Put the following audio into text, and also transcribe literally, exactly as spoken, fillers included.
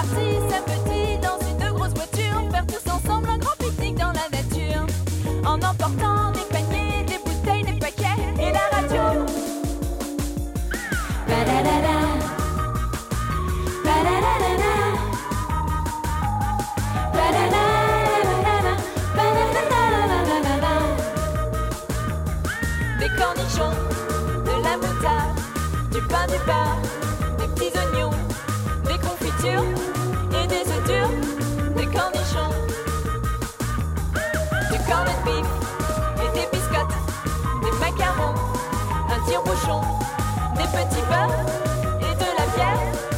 partis samedi dans une grosse voiture, faire tous ensemble un grand pique-nique dans la nature, en emportant des paniers, des bouteilles, des paquets et la radio. Ba-da-da-da. Ba-da-da-da-da. Ba-da-da-da-da-da. Ba-da-da-da-da-da-da. Des cornichons, de la moutarde, du pain du bar, des petits oignons, des confitures et des œufs durs, des cornichons, du corned beef et des biscottes, des macarons, un tire-bouchon, des petits beurres et de la bière.